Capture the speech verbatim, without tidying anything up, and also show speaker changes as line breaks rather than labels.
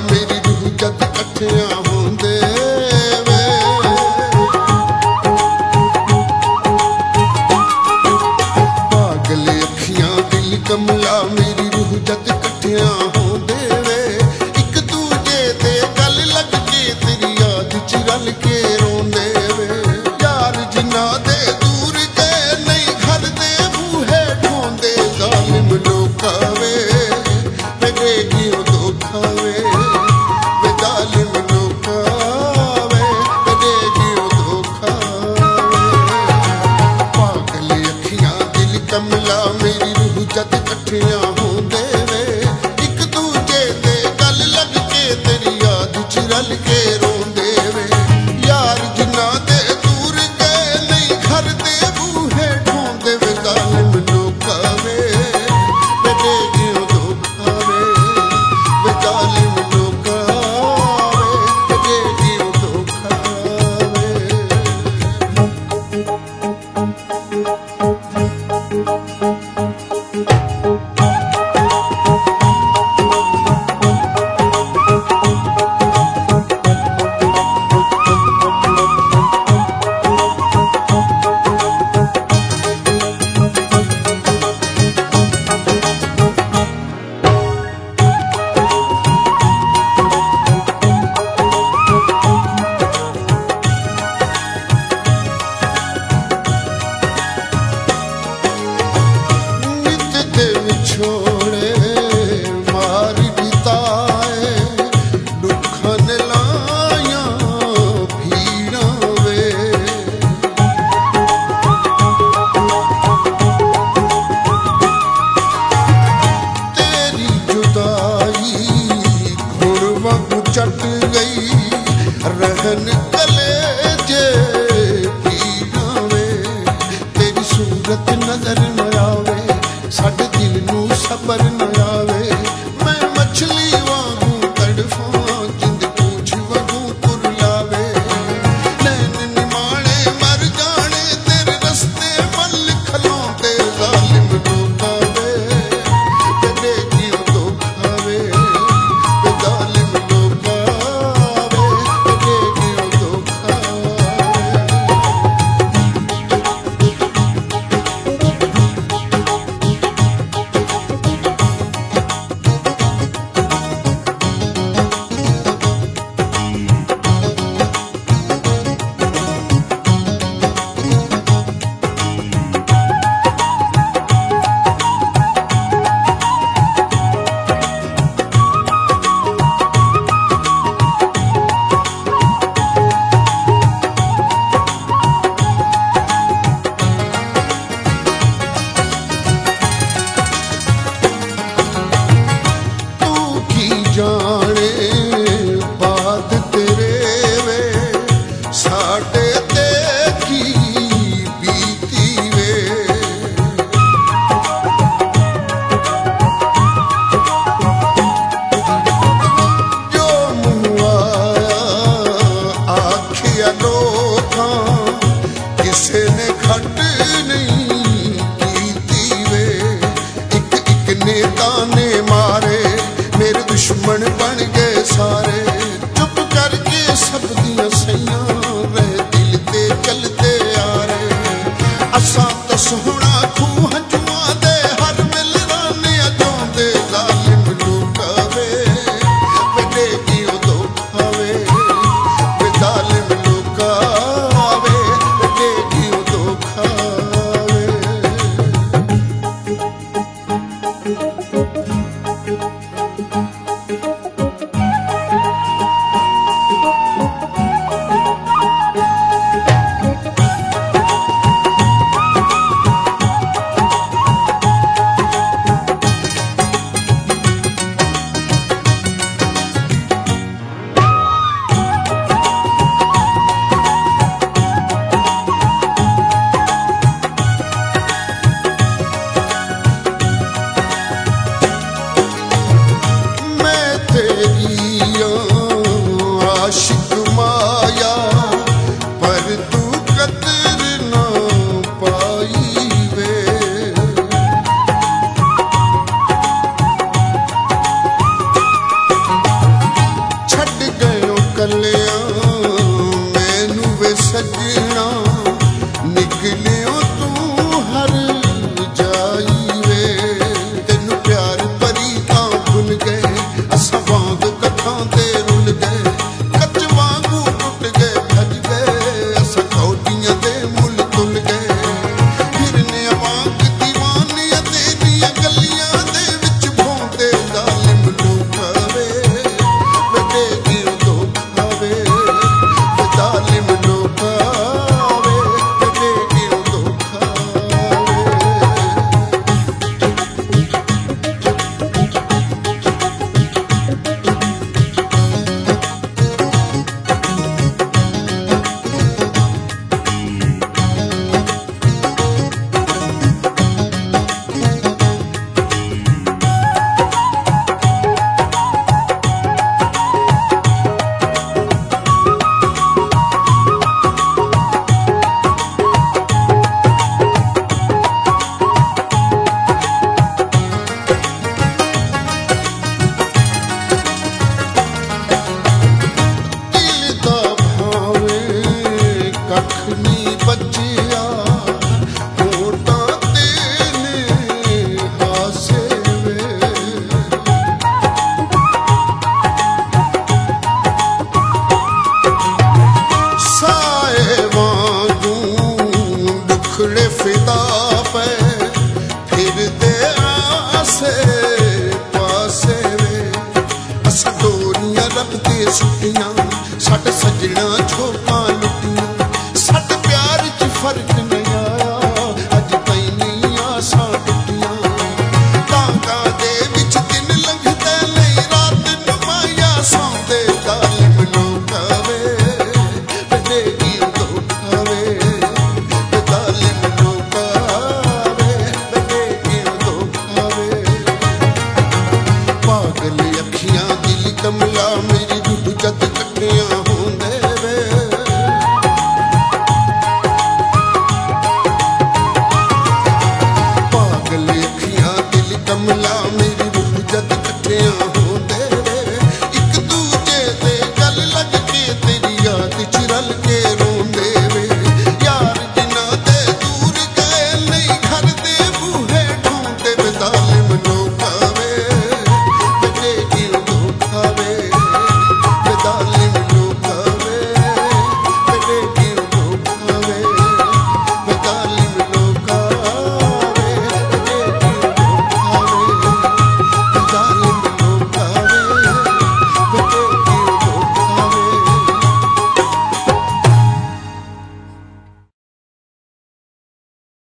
मेरी रूह जद कट्ठियां होंदे वे। पागल अखियां दिल कमला मेरी रूह जद कट्ठियां होंदे वे। एक दूजे दे गल लग के तेरी याद च रल के रोंदे वे। यार जिन्ना दे दूर गए नहीं घर दे बूहे ढोंदे। जालिम लोका वे मेरे गियों धोखा वे। वे जालिम लोका वे मेरे गियों धोखा वे। पागल अखियां दिल कमला मेरी रूह जद कट्ठियां होंदे वे। एक दूजे दे गल लग के तेरी याद च रल के रोंदे वे। यार जिन्ना दे दूर गए नहीं घर दे बूहे ढोंदे। वे जालिम लोका वे मेरे गियों धोखा वे। वे जालिम लोका वे मेरे गियों धोखा वे। नित दे विछोड़े मार बिताए। दुखन लाया भीड़ा वे। तेरी जुदाई घुण वांगू चट गई। रहन कलेजे पीड़ा वे। तेरी सूरत नजर न आवे साडे दिल नू सबर न आवे। मैं मछली वांगू तड़फां जिंद पूछ वांगू कुरलावे। नैन निमाणे मर जाने तेरे रस्ते मल खलोंदे। जालिम लोका वे तेरे गियों धोखा वे। वे जालिम लोका वे तेरे गियों धोखा वे। तू की जाने बात तेरे वे साडे ते की बीती वे। जो मुँह आया आखिया लोकां किसे ने खट नहीं कीती वे। एक एक ने ताने मारे मेरे दुश्मन बन गए सारे। चुप करके सब दियां सैयां रह दिल ते चलते आ रहे। असां तो सोहना खूह हंजुआं दे हर मिल राने अजोंदे। जालिम लोका वे मेरे गियों धोखा वे। वे जालिम लोका वे मेरे गियों धोखा वे। कलिया मैनू वे सजना निकलियो तू हर जाई वे तेनू प्यार भरी तां भुल गए असां वांग कथां ते रुल गए कच वांगू टुट गए भज गए असां कौडियां दे मुल तुल गए फिरने वांग दीवानियां तेरियां गलियां दे विच भौंदे जालिम लोक वे बड़े गिर धोखा वे जालिम लोक वे बड़े गिर धोखा कखनी बचिया होटा तेने हासे वे साए वांगू दुखड़े फिदा पे फिर दे आसे पासे वे अस डोरियां रखते सुटियां सट सजना झोंका लुटियां सट प्यार च फर्क नहीं आया अज पैनी आसां टुटियां तांगा दे विच दिन लंघदे नहीं रात नुमाया सौंदे जालिम लोक वे बड़े गिर धोखा वे जालिम लोक वे बड़े गिर धोखा वे पागल अखियां दिल कमला मेरी रुठ जद कटियां